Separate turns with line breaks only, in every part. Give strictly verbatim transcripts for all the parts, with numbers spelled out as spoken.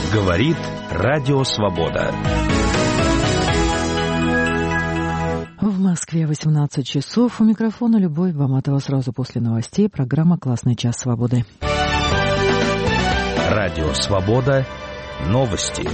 Говорит Радио Свобода.
В Москве восемнадцать часов. У микрофона Любовь Баматова. Сразу после новостей программа «Классный час свободы».
Радио Свобода. Новости.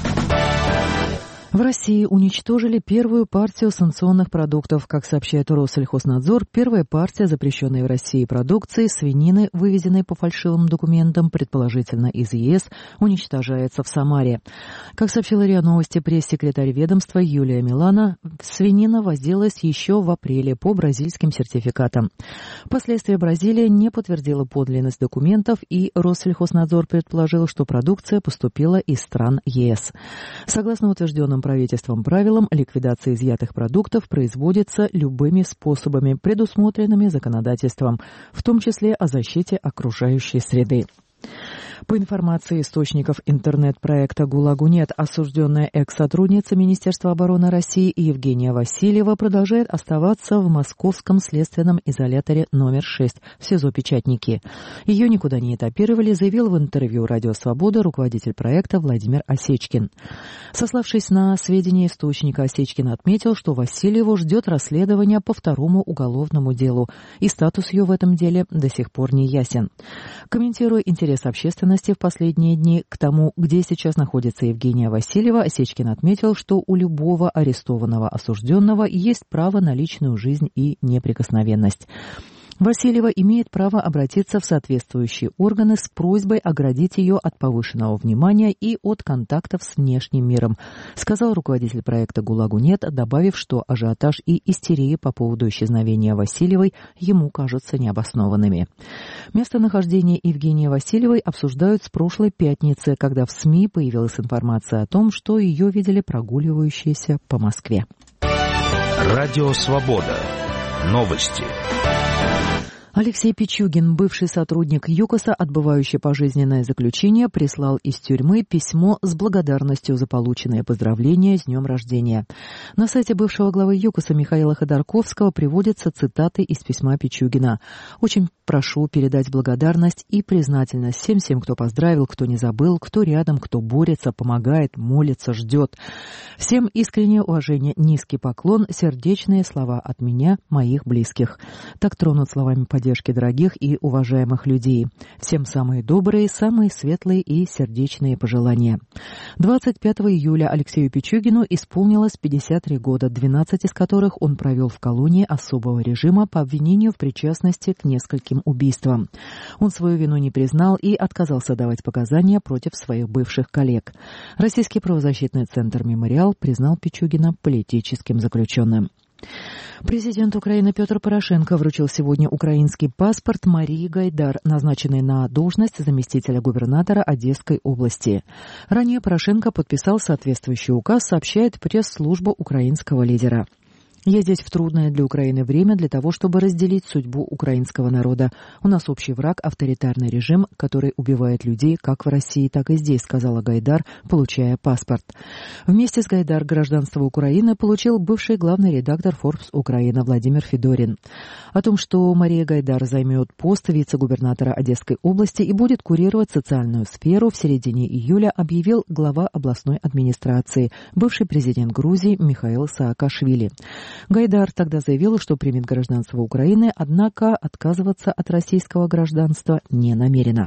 В России уничтожили первую партию санкционных продуктов. Как сообщает Россельхознадзор, первая партия запрещенной в России продукции свинины, вывезенной по фальшивым документам, предположительно из ЕС, уничтожается в Самаре. Как сообщила РИА Новости пресс-секретарь ведомства Юлия Милана, свинина возилась еще в апреле по бразильским сертификатам. Впоследствии Бразилия не подтвердила подлинность документов, и Россельхознадзор предположил, что продукция поступила из стран ЕС. Согласно утвержденным правительством правилам, ликвидация изъятых продуктов производится любыми способами, предусмотренными законодательством, в том числе о защите окружающей среды. По информации источников интернет-проекта «ГУЛАГу нет», осужденная экс-сотрудница Министерства обороны России Евгения Васильева продолжает оставаться в московском следственном изоляторе номер шесть в СИЗО Печатники. Ее никуда не этапировали, заявил в интервью «Радио Свобода» руководитель проекта Владимир Осечкин. Сославшись на сведения источника, Осечкин отметил, что Васильеву ждет расследование по второму уголовному делу, и статус ее в этом деле до сих пор не ясен. Комментируя интерес общественности в последние дни к тому, где сейчас находится Евгения Васильева, Осечкин отметил, что у любого арестованного осужденного есть право на личную жизнь и неприкосновенность. Васильева имеет право обратиться в соответствующие органы с просьбой оградить ее от повышенного внимания и от контактов с внешним миром, сказал руководитель проекта «ГУЛАГу нет», добавив, что ажиотаж и истерия по поводу исчезновения Васильевой ему кажутся необоснованными. Местонахождение Евгении Васильевой обсуждают с прошлой пятницы, когда в СМИ появилась информация о том, что ее видели прогуливающейся по Москве.
Радио Свобода. Новости.
Алексей Пичугин, бывший сотрудник ЮКОСа, отбывающий пожизненное заключение, прислал из тюрьмы письмо с благодарностью за полученные поздравления с днем рождения. На сайте бывшего главы ЮКОСа Михаила Ходорковского приводятся цитаты из письма Пичугина. «Очень прошу передать благодарность и признательность всем всем, кто поздравил, кто не забыл, кто рядом, кто борется, помогает, молится, ждет. Всем искреннее уважение, низкий поклон, сердечные слова от меня, моих близких». Так тронут словами поддержки дорогих и уважаемых людей. Всем самые добрые, самые светлые и сердечные пожелания. двадцать пятого июля Алексею Пичугину исполнилось пятьдесят три года, двенадцать из которых он провел в колонии особого режима по обвинению в причастности к нескольким убийствам. Он свою вину не признал и отказался давать показания против своих бывших коллег. Российский правозащитный центр «Мемориал» признал Пичугина политическим заключенным. Президент Украины Петр Порошенко вручил сегодня украинский паспорт Марии Гайдар, назначенной на должность заместителя губернатора Одесской области. Ранее Порошенко подписал соответствующий указ, сообщает пресс-служба украинского лидера. «Я здесь в трудное для Украины время для того, чтобы разделить судьбу украинского народа. У нас общий враг – авторитарный режим, который убивает людей как в России, так и здесь», – сказала Гайдар, получая паспорт. Вместе с Гайдар гражданство Украины получил бывший главный редактор Forbes Украина Владимир Федорин. О том, что Мария Гайдар займет пост вице-губернатора Одесской области и будет курировать социальную сферу, в середине июля объявил глава областной администрации, бывший президент Грузии Михаил Саакашвили. Гайдар тогда заявила, что примет гражданство Украины, однако отказываться от российского гражданства не намерена.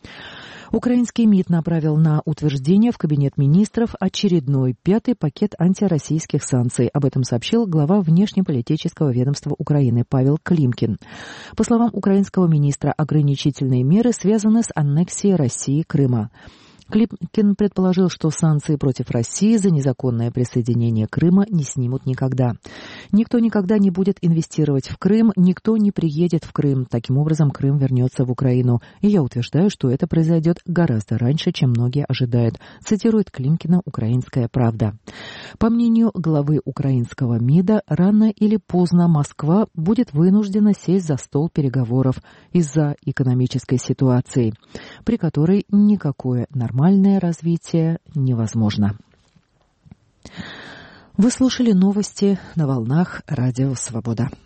Украинский МИД направил на утверждение в Кабинет министров очередной пятый пакет антироссийских санкций. Об этом сообщил глава внешнеполитического ведомства Украины Павел Климкин. По словам украинского министра, ограничительные меры связаны с аннексией России Крыма. Климкин предположил, что санкции против России за незаконное присоединение Крыма не снимут никогда. Никто никогда не будет инвестировать в Крым, никто не приедет в Крым. Таким образом, Крым вернется в Украину. И я утверждаю, что это произойдет гораздо раньше, чем многие ожидают, цитирует Климкина «Украинская правда». По мнению главы украинского МИДа, рано или поздно Москва будет вынуждена сесть за стол переговоров из-за экономической ситуации, при которой никакое нормальное Нормальное развитие невозможно. Вы слушали новости на волнах Радио Свобода.